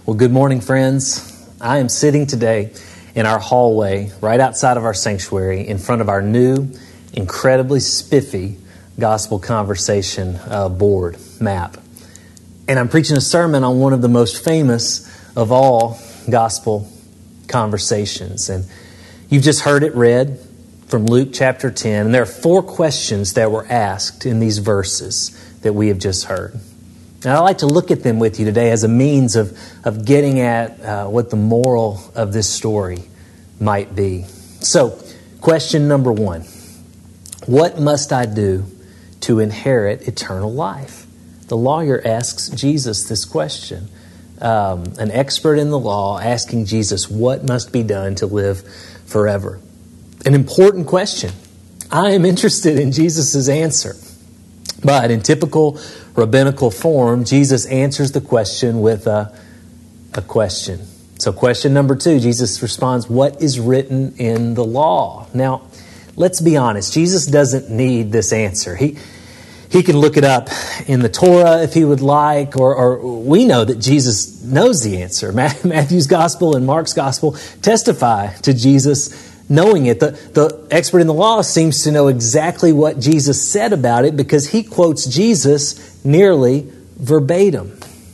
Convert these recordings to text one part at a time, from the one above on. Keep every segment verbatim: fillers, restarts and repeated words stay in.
Well, good morning, friends. I am sitting today in our hallway right outside of our sanctuary in front of our new, incredibly spiffy gospel conversation uh, board map. And I'm preaching a sermon on one of the most famous of all gospel conversations. And you've just heard it read from Luke chapter ten. And there are four questions that were asked in these verses that we have just heard. And I'd like to look at them with you today as a means of, of getting at uh, what the moral of this story might be. So, question number one. What must I do to inherit eternal life? The lawyer asks Jesus this question. Um, an expert in the law asking Jesus what must be done to live forever. An important question. I am interested in Jesus' answer. But in typical rabbinical form, Jesus answers the question with a, a question. So question number two, Jesus responds, what is written in the law? Now, let's be honest. Jesus doesn't need this answer. He he can look it up in the Torah if he would like, or, or we know that Jesus knows the answer. Matthew's gospel and Mark's gospel testify to Jesus knowing it. The, the expert in the law seems to know exactly what Jesus said about it because he quotes Jesus nearly verbatim.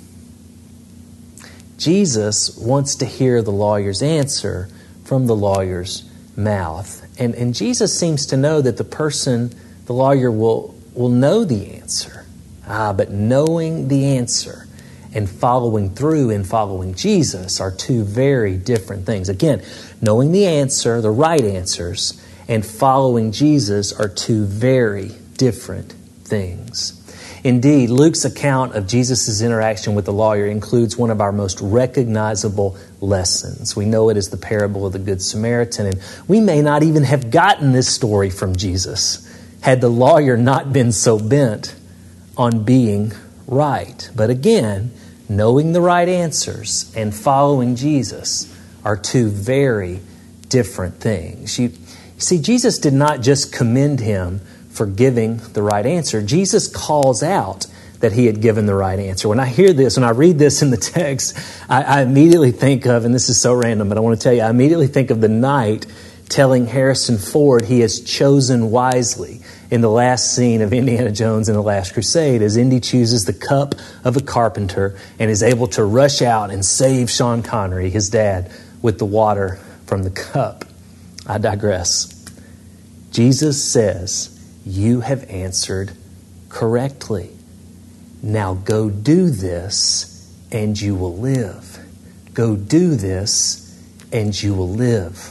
Jesus wants to hear the lawyer's answer from the lawyer's mouth. And, and Jesus seems to know that the person, the lawyer, will, will know the answer. Ah, but knowing the answer and following through in following Jesus are two very different things. Again, knowing the answer, the right answers, and following Jesus are two very different things. Indeed, Luke's account of Jesus' interaction with the lawyer includes one of our most recognizable lessons. We know it as the parable of the Good Samaritan, and we may not even have gotten this story from Jesus had the lawyer not been so bent on being right. But again, knowing the right answers and following Jesus are two very different things. You, you see, Jesus did not just commend him for giving the right answer. Jesus calls out that he had given the right answer. When I hear this, when I read this in the text, I, I immediately think of, and this is so random, but I want to tell you, I immediately think of the knight telling Harrison Ford he has chosen wisely in the last scene of Indiana Jones and the Last Crusade, as Indy chooses the cup of a carpenter and is able to rush out and save Sean Connery, his dad, with the water from the cup. I digress. Jesus says, you have answered correctly. Now go do this and you will live. Go do this and you will live.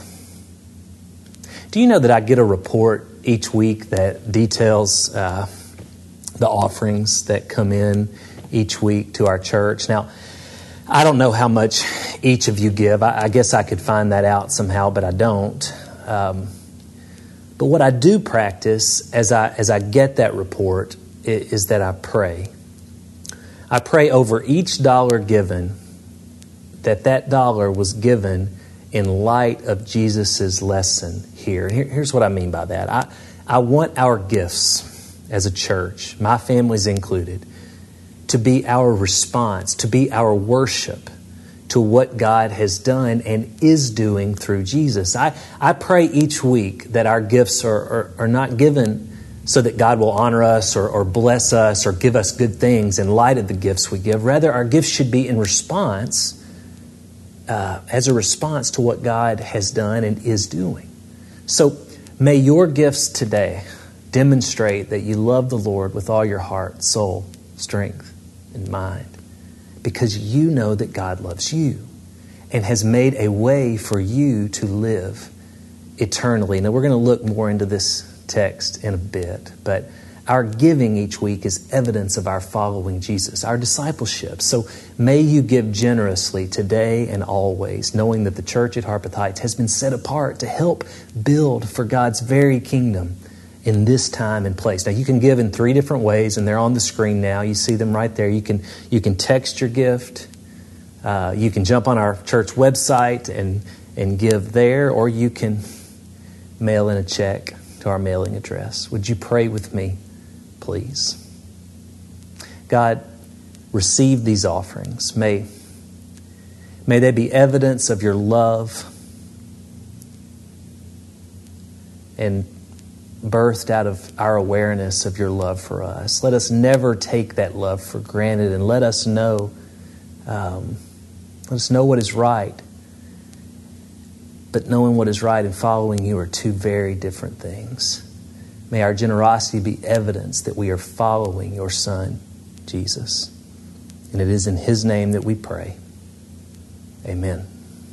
Do you know that I get a report each week that details uh, the offerings that come in each week to our church? Now, I don't know how much each of you give. I, I guess I could find that out somehow, but I don't. Um, but what I do practice as I as I get that report is, is that I pray. I pray over each dollar given that that dollar was given in light of Jesus' lesson here. here. Here's what I mean by that. I, I want our gifts as a church, my family's included, to be our response, to be our worship to what God has done and is doing through Jesus. I, I pray each week that our gifts are, are, are not given so that God will honor us or, or bless us or give us good things in light of the gifts we give. Rather, our gifts should be in response Uh, as a response to what God has done and is doing. So may your gifts today demonstrate that you love the Lord with all your heart, soul, strength, and mind, because you know that God loves you and has made a way for you to live eternally. Now, we're going to look more into this text in a bit, but our giving each week is evidence of our following Jesus, our discipleship. So may you give generously today and always, knowing that the church at Harpeth Heights has been set apart to help build for God's very kingdom in this time and place. Now, you can give in three different ways, and they're on the screen now. You see them right there. You can you can text your gift. Uh, you can jump on our church website and, and give there, or you can mail in a check to our mailing address. Would you pray with me, please? God, receive these offerings. May, May they be evidence of your love and birthed out of our awareness of your love for us. Let us never take that love for granted, and let us know, um, let us know what is right. But knowing what is right and following you are two very different things. May our generosity be evidence that we are following your Son, Jesus. And it is in His name that we pray. Amen.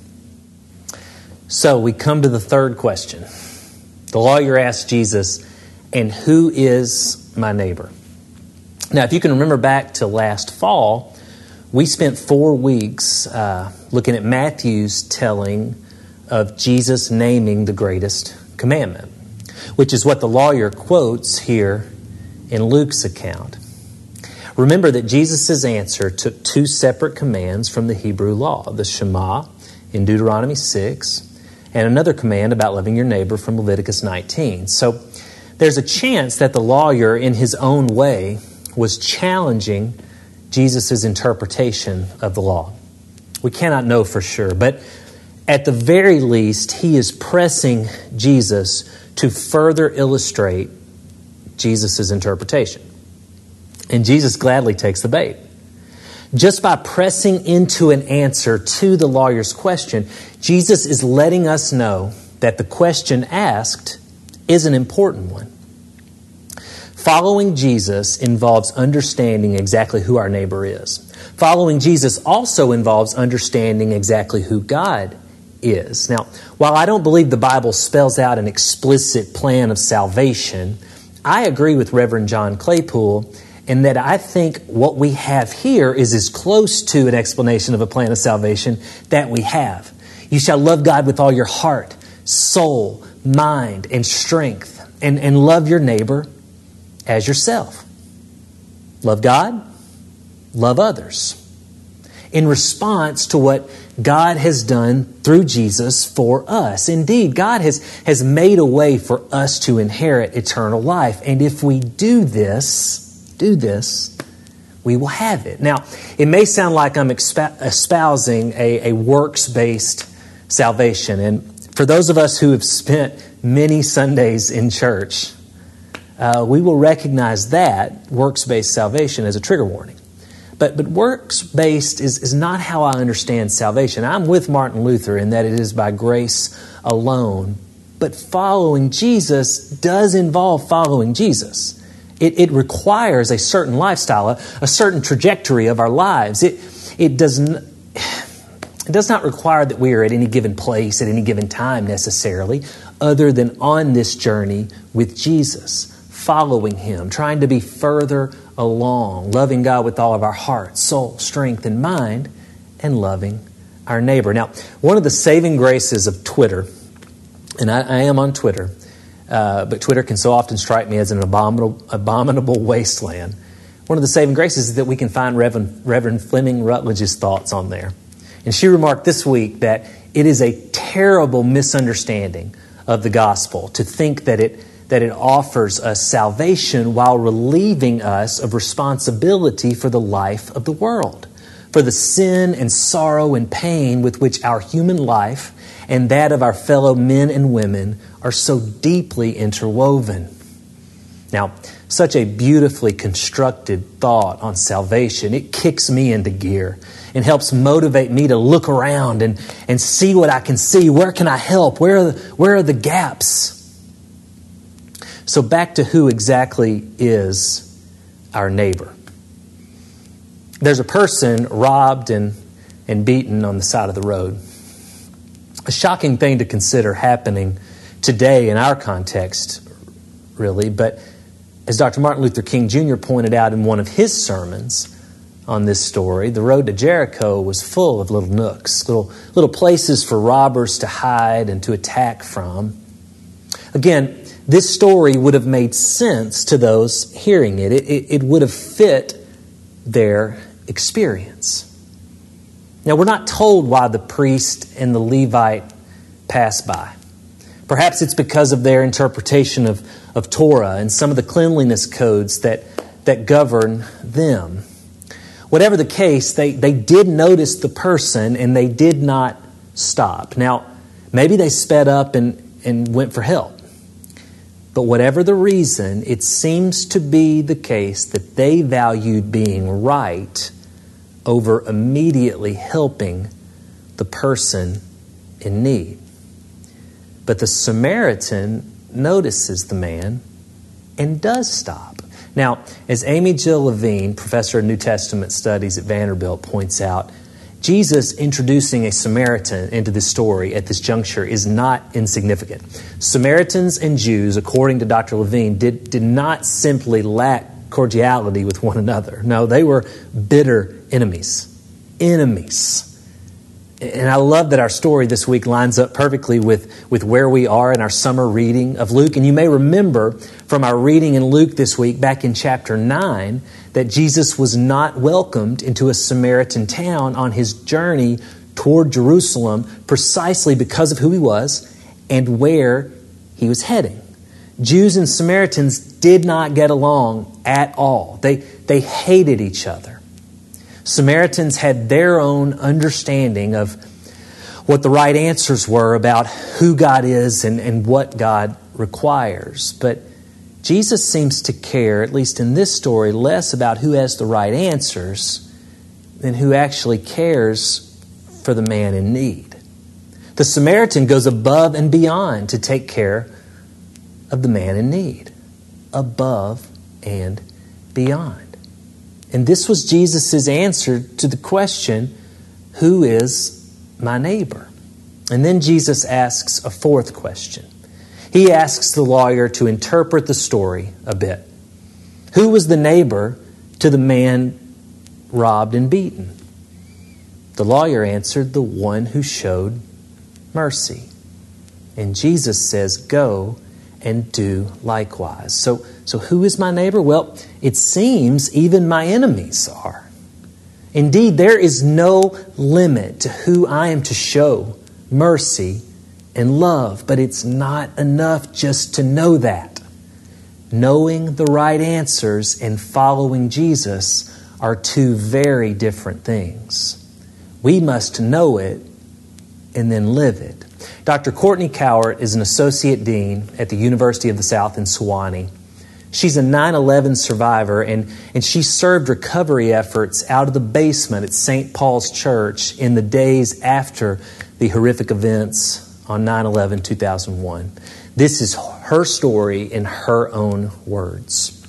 So we come to the third question. The lawyer asked Jesus, "And who is my neighbor?" Now, if you can remember back to last fall, we spent four weeks uh, looking at Matthew's telling of Jesus naming the greatest commandment, which is what the lawyer quotes here in Luke's account. Remember that Jesus' answer took two separate commands from the Hebrew law, the Shema in Deuteronomy six, and another command about loving your neighbor from Leviticus nineteen. So there's a chance that the lawyer, in his own way, was challenging Jesus' interpretation of the law. We cannot know for sure, but at the very least, he is pressing Jesus to further illustrate Jesus' interpretation. And Jesus gladly takes the bait. Just by pressing into an answer to the lawyer's question, Jesus is letting us know that the question asked is an important one. Following Jesus involves understanding exactly who our neighbor is. Following Jesus also involves understanding exactly who God is. Now, while I don't believe the Bible spells out an explicit plan of salvation, I agree with Reverend John Claypool in that I think what we have here is as close to an explanation of a plan of salvation that we have. You shall love God with all your heart, soul, mind, and strength, and, and love your neighbor as yourself. Love God, love others. In response to what God has done through Jesus for us. Indeed, God has, has made a way for us to inherit eternal life. And if we do this, do this, we will have it. Now, it may sound like I'm espousing a, a works-based salvation. And for those of us who have spent many Sundays in church, uh, we will recognize that works-based salvation as a trigger warning. But but works-based is, is not how I understand salvation. I'm with Martin Luther in that it is by grace alone. But following Jesus does involve following Jesus. It, it requires a certain lifestyle, a, a certain trajectory of our lives. It it does not, it does not require that we are at any given place at any given time necessarily, other than on this journey with Jesus, following Him, trying to be further along, loving God with all of our heart, soul, strength, and mind, and loving our neighbor. Now, one of the saving graces of Twitter, and I, I am on Twitter, uh, but Twitter can so often strike me as an abominable, abominable wasteland. One of the saving graces is that we can find Reverend, Reverend Fleming Rutledge's thoughts on there. And she remarked this week that it is a terrible misunderstanding of the gospel to think that it that it offers us salvation while relieving us of responsibility for the life of the world, for the sin and sorrow and pain with which our human life and that of our fellow men and women are so deeply interwoven. Now, such a beautifully constructed thought on salvation, it kicks me into gear and helps motivate me to look around and, and see what I can see. Where can I help? Where are the, where are the gaps? So back to who exactly is our neighbor. There's a person robbed and, and beaten on the side of the road. A shocking thing to consider happening today in our context, really. But as Doctor Martin Luther King Junior pointed out in one of his sermons on this story, the road to Jericho was full of little nooks, little, little places for robbers to hide and to attack from. Again, this story would have made sense to those hearing it. It, it. it would have fit their experience. Now, we're not told why the priest and the Levite passed by. Perhaps it's because of their interpretation of, of Torah and some of the cleanliness codes that, that govern them. whatever the case, they, they did notice the person and they did not stop. Now, maybe they sped up and, and went for help. But whatever the reason, it seems to be the case that they valued being right over immediately helping the person in need. But the Samaritan notices the man and does stop. Now, as Amy Jill Levine, professor of New Testament studies at Vanderbilt, points out, Jesus introducing a Samaritan into this story at this juncture is not insignificant. Samaritans and Jews, according to Doctor Levine, did, did not simply lack cordiality with one another. No, they were bitter enemies. Enemies. And I love that our story this week lines up perfectly with, with where we are in our summer reading of Luke. And you may remember from our reading in Luke this week, back in chapter nine, that Jesus was not welcomed into a Samaritan town on his journey toward Jerusalem precisely because of who he was and where he was heading. Jews and Samaritans did not get along at all. They, they hated each other. Samaritans had their own understanding of what the right answers were about who God is and, and what God requires. But Jesus seems to care, at least in this story, less about who has the right answers than who actually cares for the man in need. The Samaritan goes above and beyond to take care of the man in need. Above and beyond. And this was Jesus' answer to the question, who is my neighbor? And then Jesus asks a fourth question. He asks the lawyer to interpret the story a bit. Who was the neighbor to the man robbed and beaten? The lawyer answered, the one who showed mercy. And Jesus says, go and do likewise. So, so who is my neighbor? Well, it seems even my enemies are. Indeed, there is no limit to who I am to show mercy and love, but it's not enough just to know that. Knowing the right answers and following Jesus are two very different things. We must know it and then live it. Doctor Courtney Cowart is an associate dean at the University of the South in Sewanee. She's a nine eleven survivor, and, and she served recovery efforts out of the basement at Saint Paul's Church in the days after the horrific events on nine eleven two thousand one. This is her story in her own words.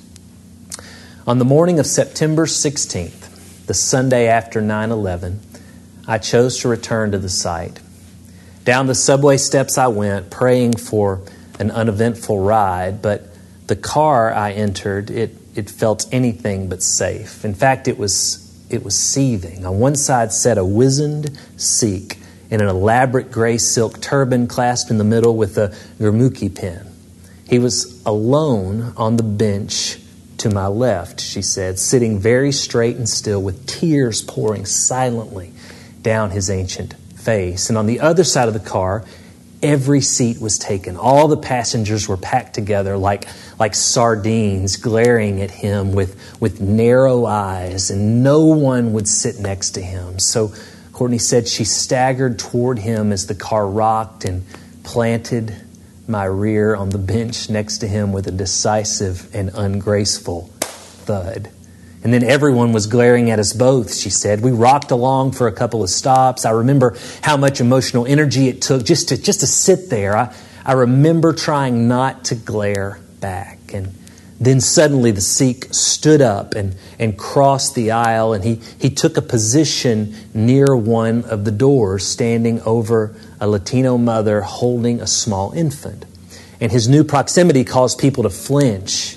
On the morning of September sixteenth, the Sunday after nine eleven, I chose to return to the site. Down the subway steps I went, praying for an uneventful ride, but the car I entered, it, it felt anything but safe. In fact, it was it was seething. On one side sat a wizened Sikh in an elaborate gray silk turban clasped in the middle with a Gurmukhi pen. He was alone on the bench to my left, she said, sitting very straight and still with tears pouring silently down his ancient face. And on the other side of the car, every seat was taken. All the passengers were packed together like, like sardines, glaring at him with, with narrow eyes, and no one would sit next to him. So Courtney said she staggered toward him as the car rocked and planted my rear on the bench next to him with a decisive and ungraceful thud. And then everyone was glaring at us both, she said. We rocked along for a couple of stops. I remember how much emotional energy it took just to just to sit there. I, I remember trying not to glare back. And then suddenly the Sikh stood up and, and crossed the aisle, and he, he took a position near one of the doors, standing over a Latino mother holding a small infant. And his new proximity caused people to flinch.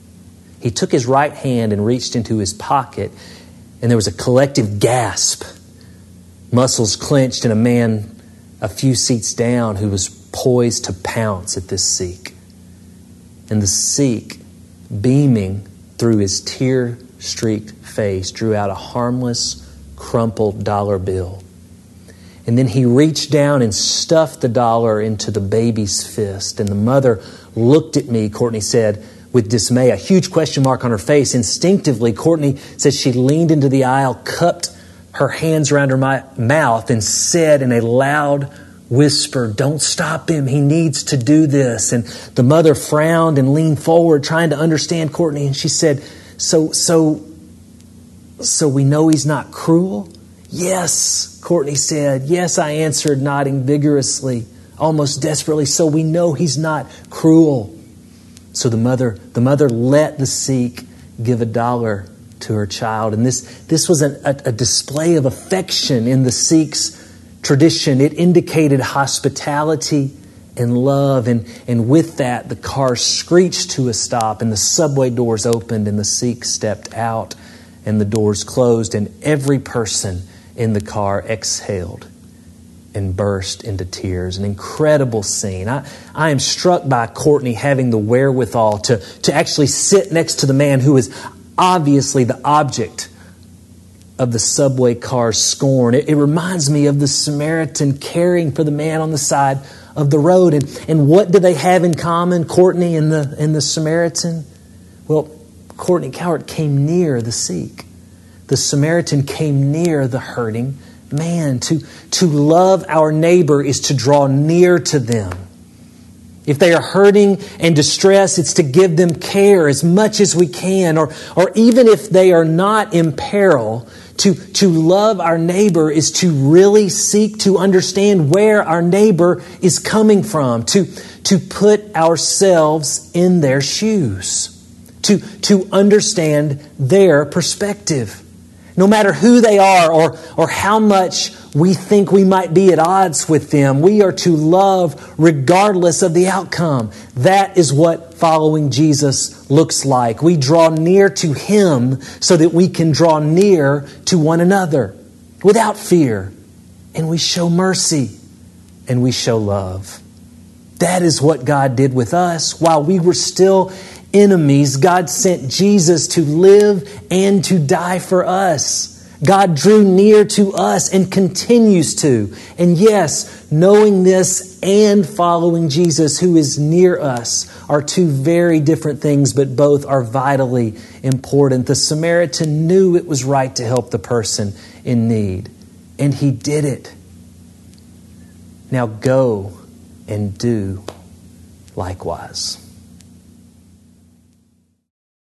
He took his right hand and reached into his pocket, and there was a collective gasp. Muscles clenched in a man a few seats down who was poised to pounce at this Sikh. And the Sikh, beaming through his tear-streaked face, drew out a harmless, crumpled dollar bill. And then he reached down and stuffed the dollar into the baby's fist. And the mother looked at me, Courtney said, with dismay, a huge question mark on her face. Instinctively, Courtney says she leaned into the aisle, cupped her hands around her mi- mouth, and said in a loud whisper, "Don't stop him. He needs to do this." And the mother frowned and leaned forward, trying to understand Courtney. And she said, so, so, so we know he's not cruel? "Yes," Courtney said. "Yes," I answered, nodding vigorously, almost desperately. "So we know he's not cruel." So the mother, the mother let the Sikh give a dollar to her child. And this, this was a, a, a display of affection in the Sikhs' tradition. It indicated hospitality and love. And, and with that, the car screeched to a stop and the subway doors opened and the Sikh stepped out and the doors closed and every person in the car exhaled and burst into tears. An incredible scene. I, I am struck by Courtney having the wherewithal to, to actually sit next to the man who is obviously the object of the subway car's scorn. It, it reminds me of the Samaritan caring for the man on the side of the road. And, and what do they have in common, Courtney and the, and the Samaritan? Well, Courtney Cowart came near the Sikh. The Samaritan came near the hurting man. To, to love our neighbor is to draw near to them. If they are hurting and distressed, it's to give them care as much as we can. Or, or even if they are not in peril, to, to love our neighbor is to really seek to understand where our neighbor is coming from. To, to put ourselves in their shoes. To, to understand their perspective. No matter who they are or, or how much we think we might be at odds with them, we are to love regardless of the outcome. That is what following Jesus looks like. We draw near to Him so that we can draw near to one another without fear. And we show mercy and we show love. That is what God did with us. While we were still enemies, God sent Jesus to live and to die for us. God drew near to us and continues to. And yes, knowing this and following Jesus who is near us are two very different things, but both are vitally important. The Samaritan knew it was right to help the person in need, and he did it. Now go and do likewise.